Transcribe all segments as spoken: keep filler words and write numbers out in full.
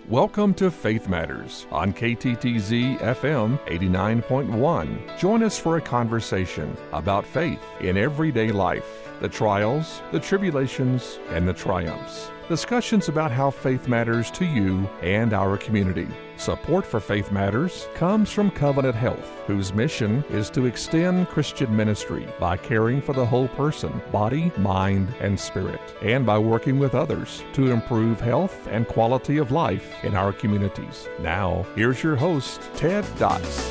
Welcome to Faith Matters on K T T Z F M eighty-nine point one. Join us for a conversation about faith in everyday life, the trials, the tribulations, and the triumphs. Discussions about how faith matters to you and our community. Support for Faith Matters comes from Covenant Health, whose mission is to extend Christian ministry by caring for the whole person, body, mind, and spirit, and by working with others to improve health and quality of life in our communities. Now, here's your host, Ted Dotz.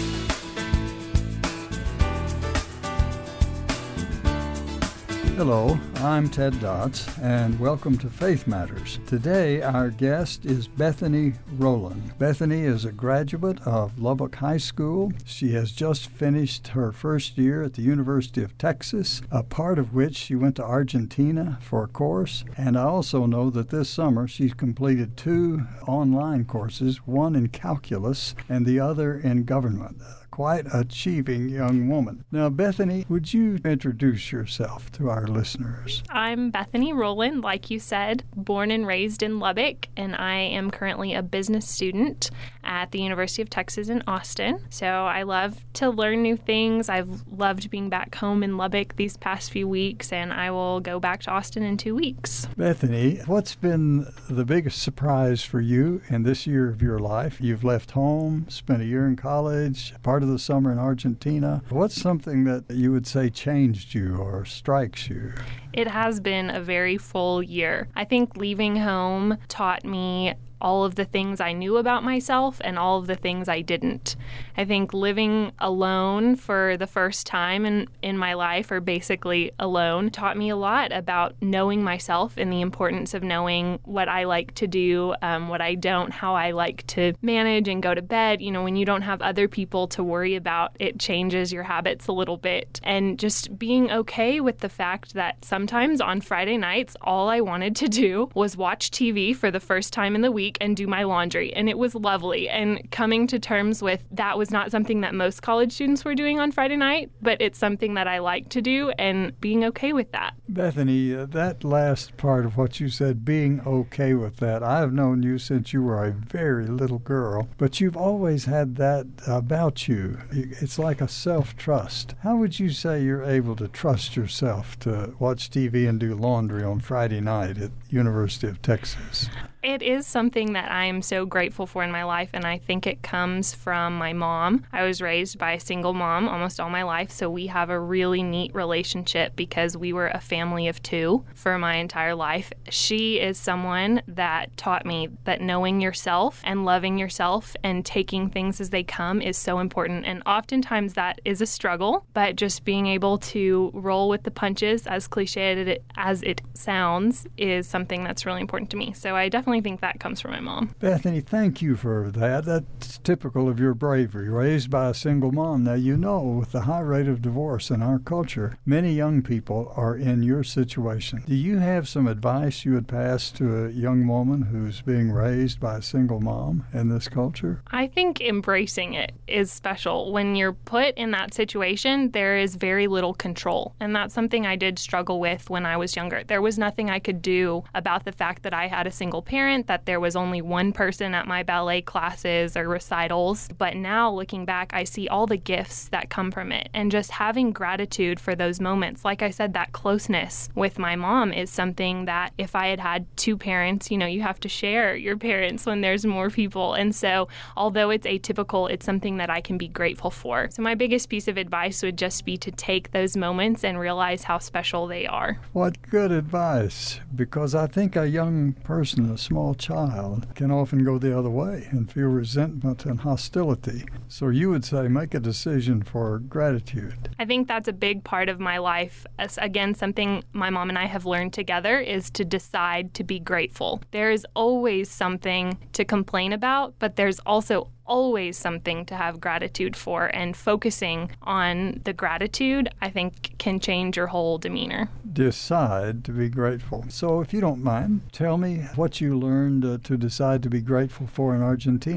Hello, I'm Ted Dotz, and welcome to Faith Matters. Today, our guest is Bethany Rowland. Bethany is a graduate of Lubbock High School. She has just finished her first year at the University of Texas, a part of which she went to Argentina for a course. And I also know that this summer she's completed two online courses, one in calculus and the other in government. Quite achieving young woman. Now, Bethany, would you introduce yourself to our listeners? I'm Bethany Rowland, like you said, born and raised in Lubbock, and I am currently a business student at the University of Texas in Austin. So I love to learn new things. I've loved being back home in Lubbock these past few weeks, and I will go back to Austin in two weeks. Bethany, what's been the biggest surprise for you in this year of your life? You've left home, spent a year in college, part of the summer in Argentina. What's something that you would say changed you or strikes you? It has been a very full year. I think leaving home taught me all of the things I knew about myself and all of the things I didn't. I think living alone for the first time in, in my life, or basically alone, taught me a lot about knowing myself and the importance of knowing what I like to do, um, what I don't, how I like to manage and go to bed. You know, when you don't have other people to worry about, it changes your habits a little bit. And just being okay with the fact that sometimes on Friday nights, all I wanted to do was watch T V for the first time in the week and do my laundry, and it was lovely. And coming to terms with that was not something that most college students were doing on Friday night, but it's something that I like to do, and being okay with that. Bethany, uh, that last part of what you said, being okay with that, I have known you since you were a very little girl, but you've always had that about you. It's like a self-trust. How would you say you're able to trust yourself to watch T V and do laundry on Friday night at University of Texas? It is something that I am so grateful for in my life, and I think it comes from my mom. I was raised by a single mom almost all my life, so we have a really neat relationship because we were a family of two for my entire life. She is someone that taught me that knowing yourself and loving yourself and taking things as they come is so important, and oftentimes that is a struggle, but just being able to roll with the punches, as cliche as it sounds, is something that's really important to me. So I definitely I think that comes from my mom. Bethany, thank you for that. That's typical of your bravery, raised by a single mom. Now, you know, with the high rate of divorce in our culture, many young people are in your situation. Do you have some advice you would pass to a young woman who's being raised by a single mom in this culture? I think embracing it is special. When you're put in that situation, there is very little control, and that's something I did struggle with when I was younger. There was nothing I could do about the fact that I had a single parent, that there was only one person at my ballet classes or recitals. But now looking back, I see all the gifts that come from it, and just having gratitude for those moments. Like I said, that closeness with my mom is something that if I had had two parents, you know, you have to share your parents when there's more people. And so although it's atypical, it's something that I can be grateful for. So my biggest piece of advice would just be to take those moments and realize how special they are. What good advice, because I think a young person, a small child, can often go the other way and feel resentment and hostility. So you would say make a decision for gratitude. I think that's a big part of my life. As, again, something my mom and I have learned together is to decide to be grateful. There is always something to complain about, but there's also always something to have gratitude for, and focusing on the gratitude, I think, can change your whole demeanor. Decide to be grateful. So if you don't mind, tell me what you learned uh, to decide to be grateful for in Argentina. I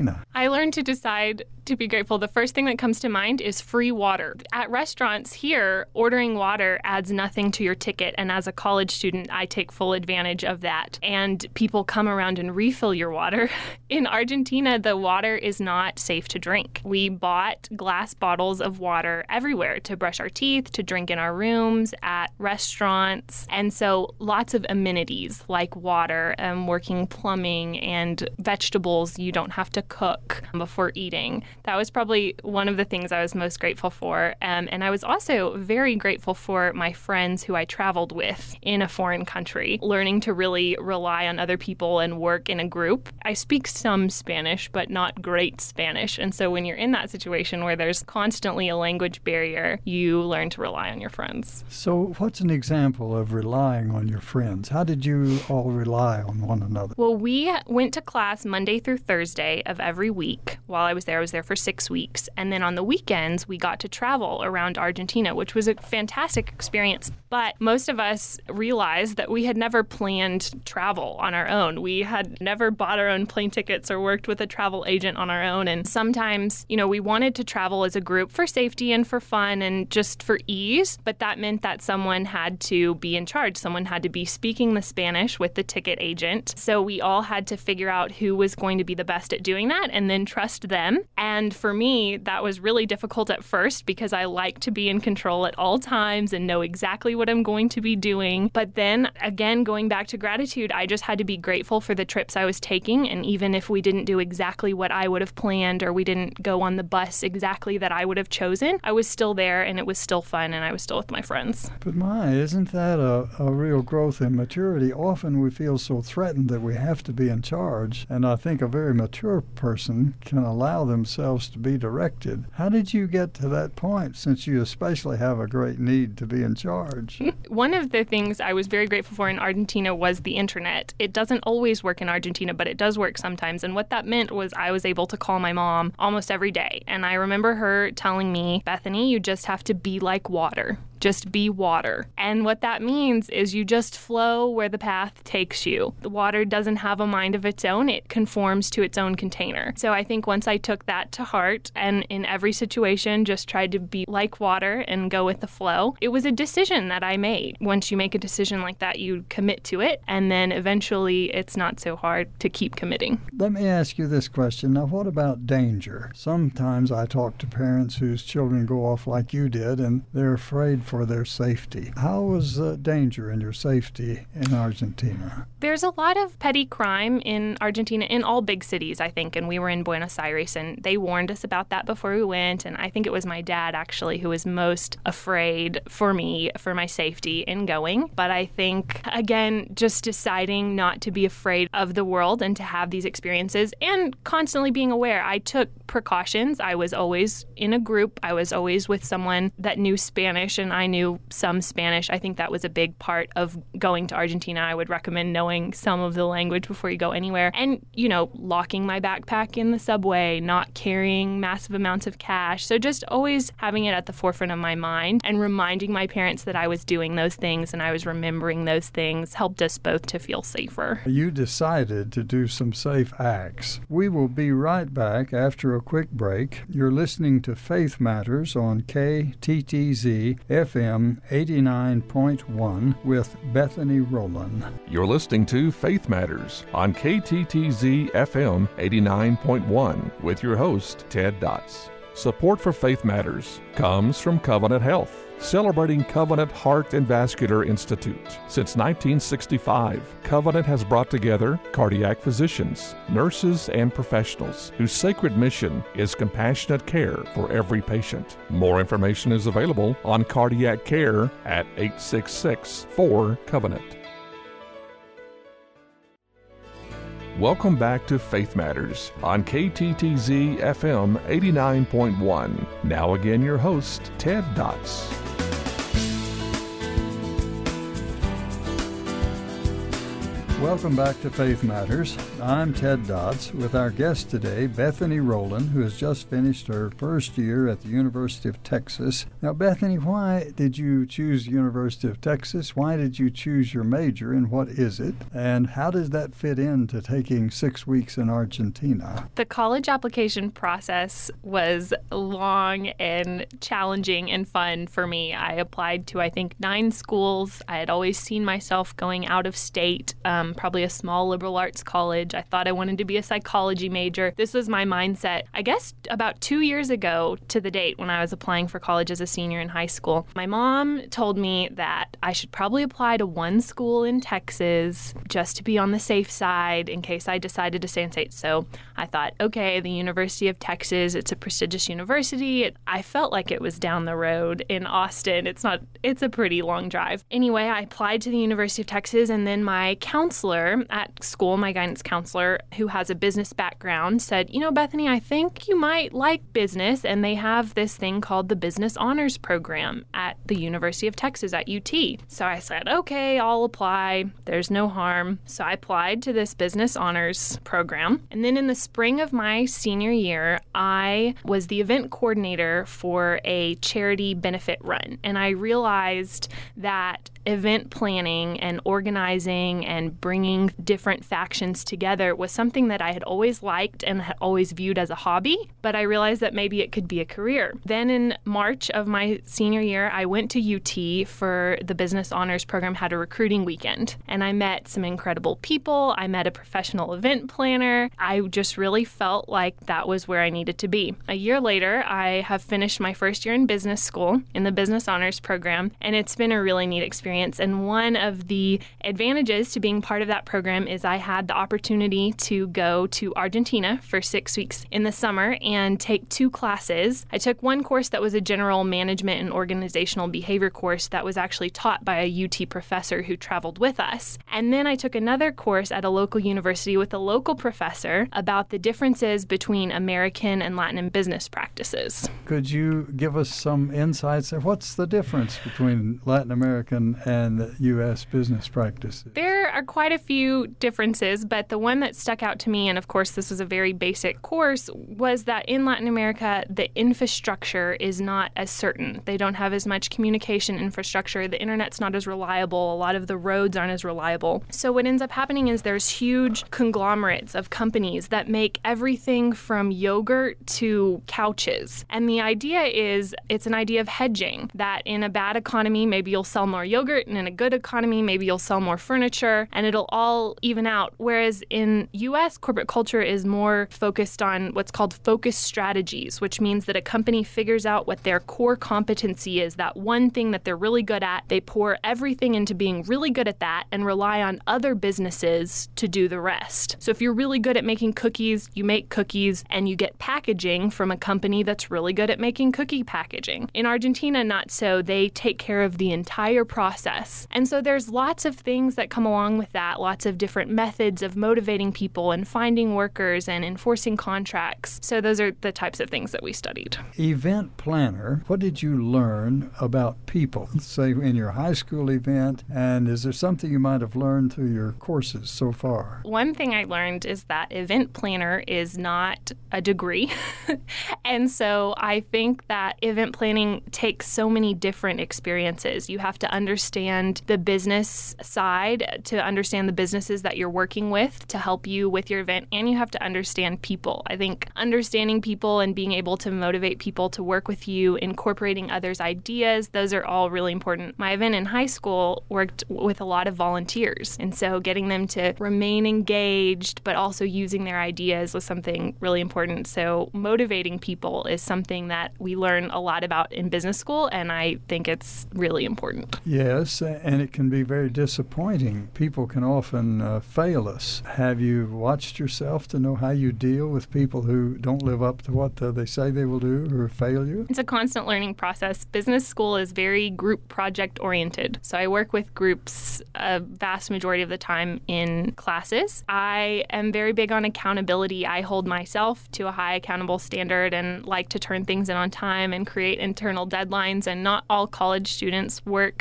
I learned to decide to be grateful, the first thing that comes to mind is free water. At restaurants here, ordering water adds nothing to your ticket, and as a college student, I take full advantage of that. And people come around and refill your water. In Argentina, the water is not safe to drink. We bought glass bottles of water everywhere to brush our teeth, to drink in our rooms, at restaurants, and so lots of amenities like water, and working plumbing, and vegetables you don't have to cook before eating. That was probably one of the things I was most grateful for. Um, and I was also very grateful for my friends who I traveled with in a foreign country, learning to really rely on other people and work in a group. I speak some Spanish, but not great Spanish. And so when you're in that situation where there's constantly a language barrier, you learn to rely on your friends. So what's an example of relying on your friends? How did you all rely on one another? Well, we went to class Monday through Thursday of every week. While I was there, I was there for six weeks. And then on the weekends, we got to travel around Argentina, which was a fantastic experience. But most of us realized that we had never planned travel on our own. We had never bought our own plane tickets or worked with a travel agent on our own. And sometimes, you know, we wanted to travel as a group for safety and for fun and just for ease. But that meant that someone had to be in charge. Someone had to be speaking the Spanish with the ticket agent. So we all had to figure out who was going to be the best at doing that and then trust them. And for me, that was really difficult at first because I like to be in control at all times and know exactly what I'm going to be doing. But then again, going back to gratitude, I just had to be grateful for the trips I was taking. And even if we didn't do exactly what I would have planned or we didn't go on the bus exactly that I would have chosen, I was still there and it was still fun and I was still with my friends. But my, isn't that a, a real growth in maturity? Often we feel so threatened that we have to be in charge. And I think a very mature person can allow themselves to be directed. How did you get to that point, since you especially have a great need to be in charge? One of the things I was very grateful for in Argentina was the internet. It doesn't always work in Argentina, but it does work sometimes. And what that meant was I was able to call my mom almost every day. And I remember her telling me, Bethany, you just have to be like water. Just be water. And what that means is you just flow where the path takes you. The water doesn't have a mind of its own. It conforms to its own container. So I think once I took that to heart and in every situation just tried to be like water and go with the flow, it was a decision that I made. Once you make a decision like that, you commit to it, and then eventually it's not so hard to keep committing. Let me ask you this question. Now, what about danger? Sometimes I talk to parents whose children go off like you did, and they're afraid for their safety. How was uh, danger and your safety in Argentina? There's a lot of petty crime in Argentina, in all big cities, I think, and we were in Buenos Aires, and they warned us about that before we went, and I think it was my dad, actually, who was most afraid for me, for my safety in going. But I think, again, just deciding not to be afraid of the world and to have these experiences and constantly being aware. I took precautions. I was always in a group. I was always with someone that knew Spanish, and I knew some Spanish. I think that was a big part of going to Argentina. I would recommend knowing some of the language before you go anywhere. And, you know, locking my backpack in the subway, not carrying massive amounts of cash. So just always having it at the forefront of my mind and reminding my parents that I was doing those things and I was remembering those things helped us both to feel safer. You decided to do some safe acts. We will be right back after a quick break. You're listening to Faith Matters on K T T Z F M eighty-nine point one with Bethany Rowland. You're listening to Faith Matters on K T T Z F M eighty-nine point one with your host, Ted Dotz. Support for Faith Matters comes from Covenant Health, celebrating Covenant Heart and Vascular Institute. Since nineteen sixty-five, Covenant has brought together cardiac physicians, nurses, and professionals whose sacred mission is compassionate care for every patient. More information is available on cardiac care at eight six six, four, Covenant. Welcome back to Faith Matters on K T T Z F M eighty-nine point one. Now again, your host, Ted Dotz. Welcome back to Faith Matters. I'm Ted Dodds with our guest today, Bethany Rowland, who has just finished her first year at the University of Texas. Now, Bethany, why did you choose University of Texas? Why did you choose your major, and what is it? And how does that fit into taking six weeks in Argentina? The college application process was long and challenging and fun for me. I applied to, I think, nine schools. I had always seen myself going out of state. Um, probably a small liberal arts college. I thought I wanted to be a psychology major. This was my mindset, I guess, about two years ago to the date when I was applying for college as a senior in high school. My mom told me that I should probably apply to one school in Texas just to be on the safe side in case I decided to stay in state. So I thought, okay, the University of Texas, it's a prestigious university. It, I felt like it was down the road in Austin. It's not, it's a pretty long drive. Anyway, I applied to the University of Texas, and then my counselor at school, my guidance counselor, who has a business background, said, you know, Bethany, I think you might like business, and they have this thing called the Business Honors Program at the University of Texas at U T. So I said, okay, I'll apply. There's no harm. So I applied to this Business Honors Program. And then in the spring of my senior year, I was the event coordinator for a charity benefit run. And I realized that event planning and organizing and bringing different factions together was something that I had always liked and had always viewed as a hobby, but I realized that maybe it could be a career. Then in March of my senior year, I went to U T for the Business Honors Program, had a recruiting weekend, and I met some incredible people. I met a professional event planner. I just really felt like that was where I needed to be. A year later, I have finished my first year in business school in the Business Honors Program, and it's been a really neat experience. And one of the advantages to being part of that program is I had the opportunity to go to Argentina for six weeks in the summer and take two classes. I took one course that was a general management and organizational behavior course that was actually taught by a U T professor who traveled with us. And then I took another course at a local university with a local professor about the differences between American and Latin business practices. Could you give us some insights? What's the difference between Latin American and U S business practices? There are quite a few differences, but the one that stuck out to me, and of course this was a very basic course, was that in Latin America, the infrastructure is not as certain. They don't have as much communication infrastructure. The internet's not as reliable. A lot of the roads aren't as reliable. So what ends up happening is there's huge conglomerates of companies that make everything from yogurt to couches. And the idea is, it's an idea of hedging, that in a bad economy, maybe you'll sell more yogurt, and in a good economy, maybe you'll sell more furniture, and it'll all even out. Whereas in U S, corporate culture is more focused on what's called focus strategies, which means that a company figures out what their core competency is, that one thing that they're really good at. They pour everything into being really good at that and rely on other businesses to do the rest. So if you're really good at making cookies, you make cookies, and you get packaging from a company that's really good at making cookie packaging. In Argentina, not so. They take care of the entire process. And so there's lots of things that come along with that, lots of different methods of motivating people and finding workers and enforcing contracts. So those are the types of things that we studied. Event planner, what did you learn about people, say in your high school event, and is there something you might have learned through your courses so far? One thing I learned is that event planner is not a degree. And so I think that event planning takes so many different experiences. You have to understand the business side, to understand the businesses that you're working with to help you with your event, and you have to understand people. I think understanding people and being able to motivate people to work with you, incorporating others' ideas, those are all really important. My event in high school worked with a lot of volunteers, and so getting them to remain engaged but also using their ideas was something really important. So motivating people is something that we learn a lot about in business school, and I think it's really important. Yes, and it can be very disappointing. People can often uh, fail us. Have you watched yourself to know how you deal with people who don't live up to what uh, they say they will do or fail you? It's a constant learning process. Business school is very group project oriented. So I work with groups a vast majority of the time in classes. I am very big on accountability. I hold myself to a high accountable standard and like to turn things in on time and create internal deadlines. And not all college students work as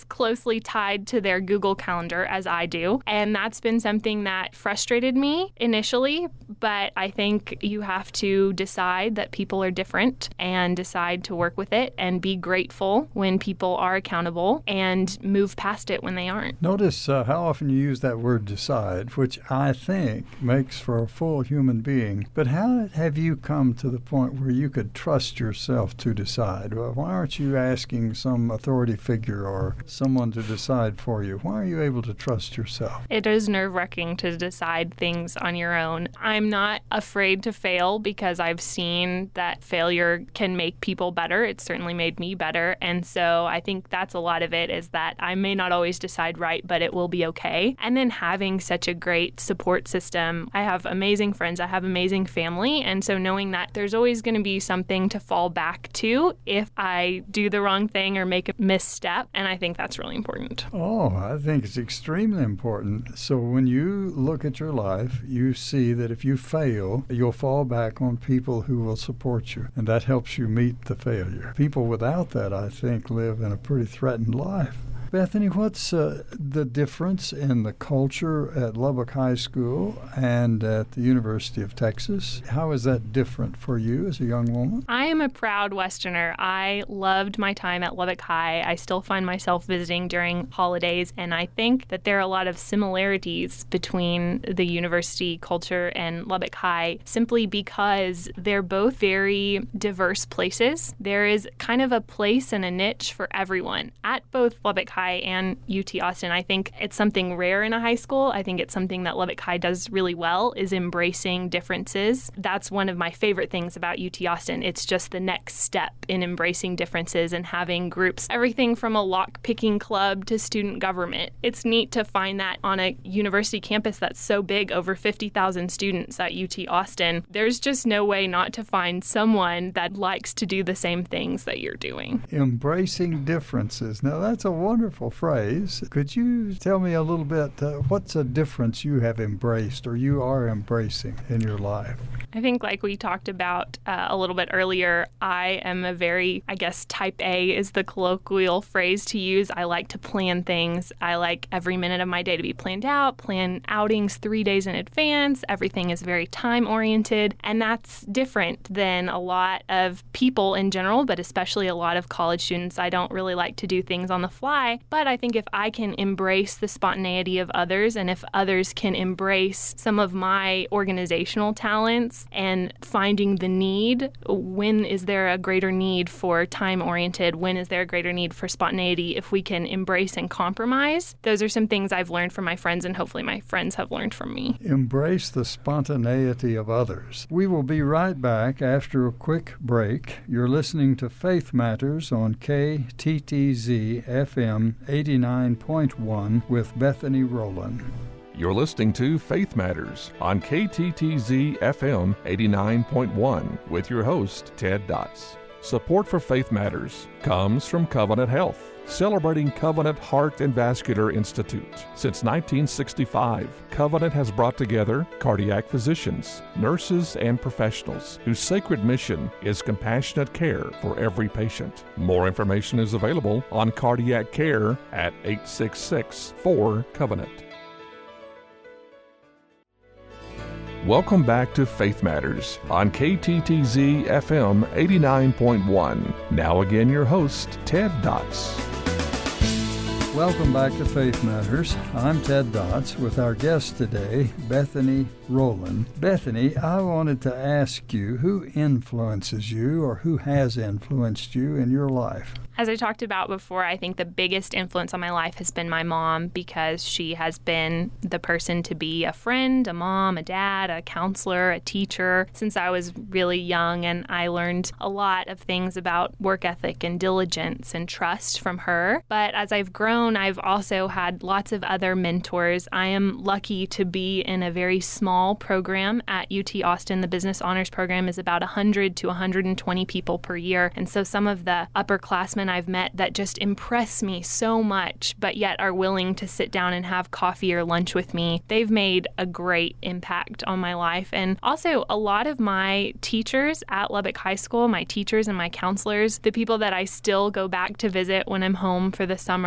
closely tied to their Google Calendar as I do. And that's been something that frustrated me initially, but I think you have to decide that people are different and decide to work with it and be grateful when people are accountable and move past it when they aren't. Notice uh, how often you use that word decide, which I think makes for a full human being. But how have you come to the point where you could trust yourself to decide? Well, why aren't you asking some authority figure or someone to decide for you? Why are you able to trust yourself? It is nerve-wracking to decide things on your own. I'm not afraid to fail because I've seen that failure can make people better. It's certainly made me better. And so I think that's a lot of it, is that I may not always decide right, but it will be okay. And then having such a great support system. I have amazing friends. I have amazing family. And so knowing that there's always going to be something to fall back to if I do the wrong thing or make a misstep. And I think that's really important. Oh, I think it's extremely important. So when you look at your life, you see that if you fail, you'll fall back on people who will support you. And that helps you meet the failure. People without that, I think, live in a pretty threatened life. Bethany, what's uh, the difference in the culture at Lubbock High School and at the University of Texas? How is that different for you as a young woman? I am a proud Westerner. I loved my time at Lubbock High. I still find myself visiting during holidays, and I think that there are a lot of similarities between the university culture and Lubbock High simply because they're both very diverse places. There is kind of a place and a niche for everyone at both Lubbock High and U T Austin. I think it's something rare in a high school. I think it's something that Lubbock High does really well, is embracing differences. That's one of my favorite things about U T Austin. It's just the next step in embracing differences and having groups, everything from a lock-picking club to student government. It's neat to find that on a university campus that's so big, over fifty thousand students at U T Austin. There's just no way not to find someone that likes to do the same things that you're doing. Embracing differences. Now, that's a wonderful phrase. Could you tell me a little bit, uh, what's a difference you have embraced or you are embracing in your life? I think like we talked about uh, a little bit earlier, I am a very, I guess type A is the colloquial phrase to use. I like to plan things. I like every minute of my day to be planned out, plan outings three days in advance. Everything is very time-oriented, and that's different than a lot of people in general, but especially a lot of college students. I don't really like to do things on the fly, but I think if I can embrace the spontaneity of others, and if others can embrace some of my organizational talents and finding the need, when is there a greater need for time-oriented? When is there a greater need for spontaneity? If we can embrace and compromise, those are some things I've learned from my friends, and hopefully my friends have learned from me. Embrace the spontaneity of others. We will be right back after a quick break. You're listening to Faith Matters on K T T Z F M eighty-nine point one with Bethany Rowland. You're listening to Faith Matters on K T T Z F M eighty-nine point one with your host, Ted Dotz. Support for Faith Matters comes from Covenant Health, celebrating Covenant Heart and Vascular Institute. Since nineteen sixty-five, Covenant has brought together cardiac physicians, nurses, and professionals whose sacred mission is compassionate care for every patient. More information is available on cardiac care at eight six six, four, Covenant. Welcome back to Faith Matters on K T T Z F M eighty-nine point one. Now again, your host, Ted Dotz. Welcome back to Faith Matters. I'm Ted Dotz with our guest today, Bethany Rowland. Bethany, I wanted to ask you, who influences you or who has influenced you in your life? As I talked about before, I think the biggest influence on my life has been my mom, because she has been the person to be a friend, a mom, a dad, a counselor, a teacher since I was really young. And I learned a lot of things about work ethic and diligence and trust from her. But as I've grown, I've also had lots of other mentors. I am lucky to be in a very small program at U T Austin. The Business Honors Program is about one hundred to one hundred twenty people per year. And so some of the upperclassmen I've met that just impress me so much, but yet are willing to sit down and have coffee or lunch with me, they've made a great impact on my life. And also a lot of my teachers at Lubbock High School, my teachers and my counselors, the people that I still go back to visit when I'm home for the summer, have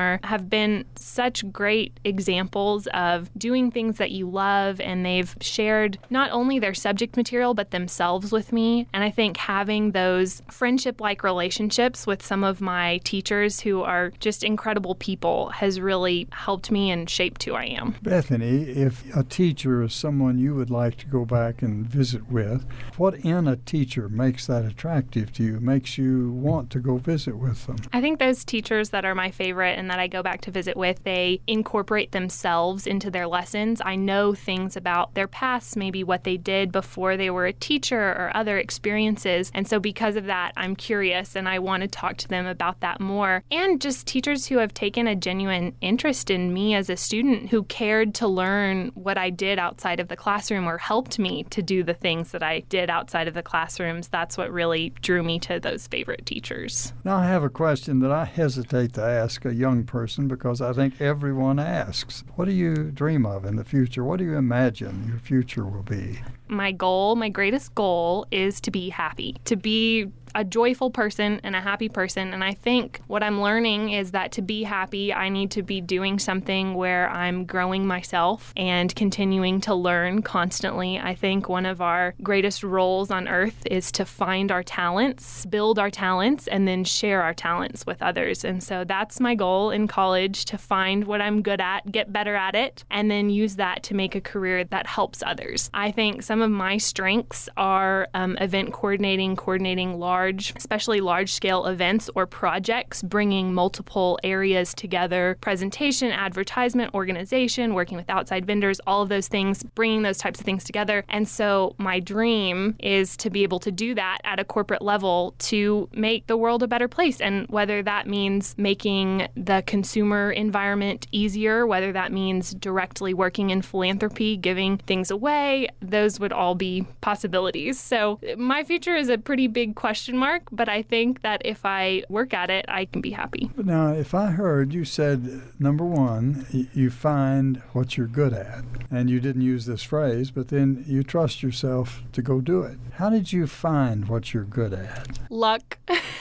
have been such great examples of doing things that you love, and they've shared not only their subject material but themselves with me. And I think having those friendship-like relationships with some of my teachers who are just incredible people has really helped me and shaped who I am. Bethany, if a teacher is someone you would like to go back and visit with, what in a teacher makes that attractive to you, makes you want to go visit with them? I think those teachers that are my favorite and that I go back to visit with, they incorporate themselves into their lessons. I know things about their past, maybe what they did before they were a teacher or other experiences. And so because of that, I'm curious and I want to talk to them about that more. And just teachers who have taken a genuine interest in me as a student, who cared to learn what I did outside of the classroom or helped me to do the things that I did outside of the classrooms. That's what really drew me to those favorite teachers. Now, I have a question that I hesitate to ask a young person because I think everyone asks. What do you dream of in the future? What do you imagine your future will be? My goal, my greatest goal is to be happy, to be a joyful person and a happy person. And I think what I'm learning is that to be happy, I need to be doing something where I'm growing myself and continuing to learn constantly. I think one of our greatest roles on earth is to find our talents, build our talents, and then share our talents with others. And so that's my goal in college, to find what I'm good at, get better at it, and then use that to make a career that helps others. I think some of my strengths are um, event coordinating, coordinating large Large, especially large-scale events or projects, bringing multiple areas together, presentation, advertisement, organization, working with outside vendors, all of those things, bringing those types of things together. And so my dream is to be able to do that at a corporate level to make the world a better place. And whether that means making the consumer environment easier, whether that means directly working in philanthropy, giving things away, those would all be possibilities. So my future is a pretty big question mark, but I think that if I work at it, I can be happy. Now, if I heard you said, number one, you find what you're good at, and you didn't use this phrase, but then you trust yourself to go do it. How did you find what you're good at? Luck.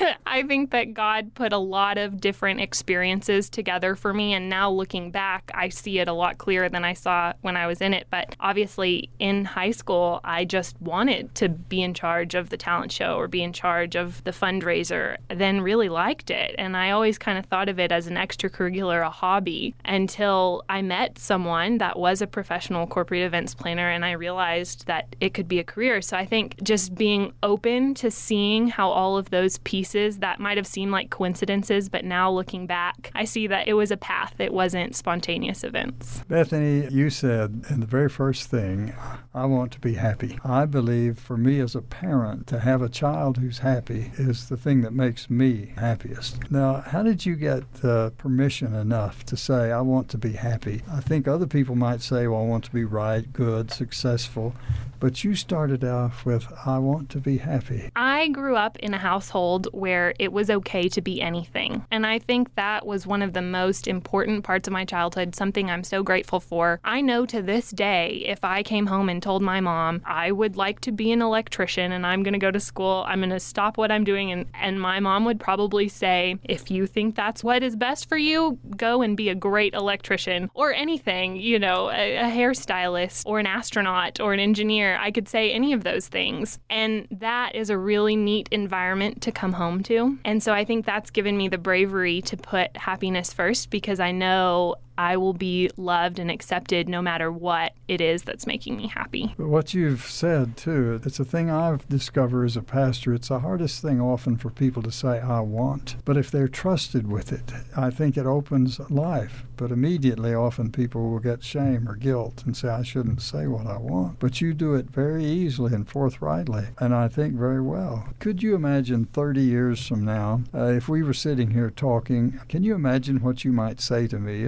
I think that God put a lot of different experiences together for me, and now looking back, I see it a lot clearer than I saw when I was in it. But obviously, in high school, I just wanted to be in charge of the talent show or be in charge of the fundraiser, then really liked it. And I always kind of thought of it as an extracurricular, a hobby, until I met someone that was a professional corporate events planner, and I realized that it could be a career. So I think just being open to seeing how all of those pieces that might have seemed like coincidences, but now looking back, I see that it was a path. It wasn't spontaneous events. Bethany, you said in the very first thing, I want to be happy. I believe for me as a parent, to have a child who's happy is the thing that makes me happiest. Now, how did you get uh, permission enough to say, I want to be happy? I think other people might say, well, I want to be right, good, successful. But you started off with, I want to be happy. I grew up in a household where it was okay to be anything. And I think that was one of the most important parts of my childhood, something I'm so grateful for. I know to this day, if I came home and told my mom, I would like to be an electrician and I'm going to go to school, I'm going to stop what I'm doing. And, and my mom would probably say, if you think that's what is best for you, go and be a great electrician or anything, you know, a, a hairstylist or an astronaut or an engineer. I could say any of those things. And that is a really neat environment to come home to. And so I think that's given me the bravery to put happiness first, because I know I will be loved and accepted no matter what it is that's making me happy. But what you've said, too, it's a thing I've discovered as a pastor. It's the hardest thing often for people to say, I want. But if they're trusted with it, I think it opens life. But immediately, often people will get shame or guilt and say, I shouldn't say what I want. But you do it very easily and forthrightly, and I think very well. Could you imagine thirty years from now, uh, if we were sitting here talking, can you imagine what you might say to me about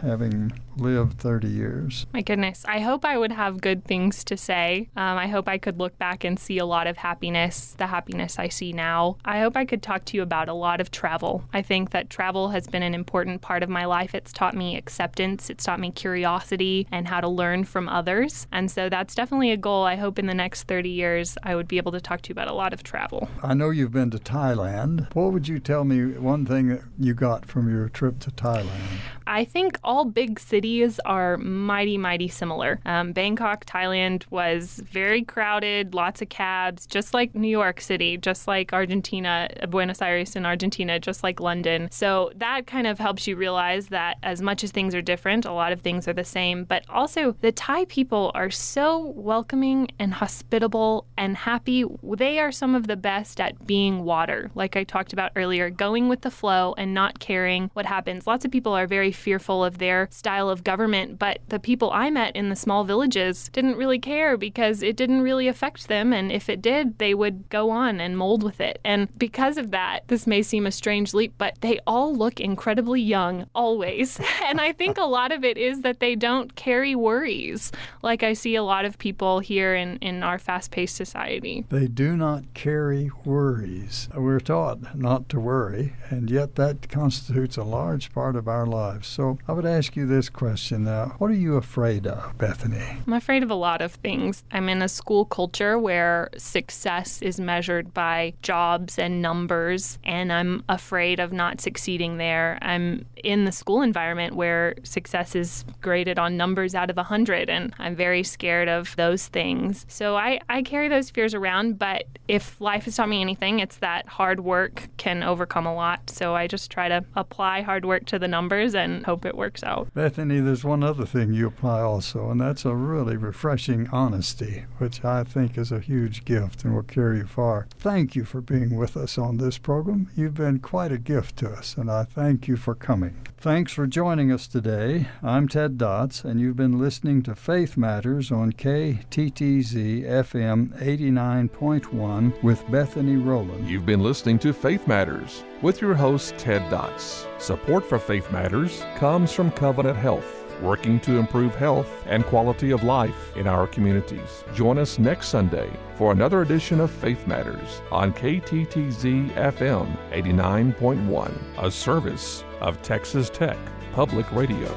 having lived thirty years? My goodness. I hope I would have good things to say. Um, I hope I could look back and see a lot of happiness, the happiness I see now. I hope I could talk to you about a lot of travel. I think that travel has been an important part of my life. It's taught me acceptance. It's taught me curiosity and how to learn from others. And so that's definitely a goal. I hope in the next thirty years I would be able to talk to you about a lot of travel. I know you've been to Thailand. What would you tell me one thing that you got from your trip to Thailand? I think all big cities are mighty, mighty similar. Um, Bangkok, Thailand was very crowded, lots of cabs, just like New York City, just like Argentina, Buenos Aires in Argentina, just like London. So that kind of helps you realize that as much as things are different, a lot of things are the same. But also, the Thai people are so welcoming and hospitable and happy. They are some of the best at being water, like I talked about earlier, going with the flow and not caring what happens. Lots of people are very fearful of their style of government, but the people I met in the small villages didn't really care because it didn't really affect them. And if it did, they would go on and mold with it. And because of that, this may seem a strange leap, but they all look incredibly young, always. And I think a lot of it is that they don't carry worries like I see a lot of people here in, in our fast-paced society. They do not carry worries. We're taught not to worry, and yet that constitutes a large part of our lives. So I would ask you this question now. What are you afraid of, Bethany? I'm afraid of a lot of things. I'm in a school culture where success is measured by jobs and numbers, and I'm afraid of not succeeding there. I'm in the school environment where success is graded on numbers out of one hundred, and I'm very scared of those things. So I, I carry those fears around, but if life has taught me anything, it's that hard work can overcome a lot. So I just try to apply hard work to the numbers and hope it works out. Bethany, there's one other thing you apply also, and that's a really refreshing honesty, which I think is a huge gift and will carry you far. Thank you for being with us on this program. You've been quite a gift to us, and I thank you for coming. Thanks for joining us today. I'm Ted Dotz, and you've been listening to Faith Matters on K T T Z F M eighty-nine point one with Bethany Rowland. You've been listening to Faith Matters with your host, Ted Dotz. Support for Faith Matters comes from Covenant Health, working to improve health and quality of life in our communities. Join us next Sunday for another edition of Faith Matters on K T T Z F M eighty-nine point one, a service of Texas Tech Public Radio.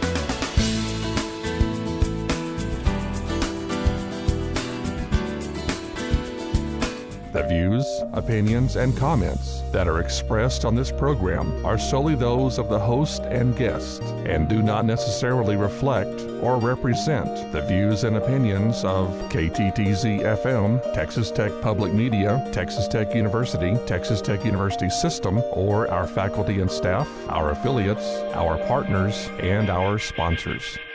The views, opinions, and comments that are expressed on this program are solely those of the host and guest and do not necessarily reflect or represent the views and opinions of K T T Z F M, Texas Tech Public Media, Texas Tech University, Texas Tech University System, or our faculty and staff, our affiliates, our partners, and our sponsors.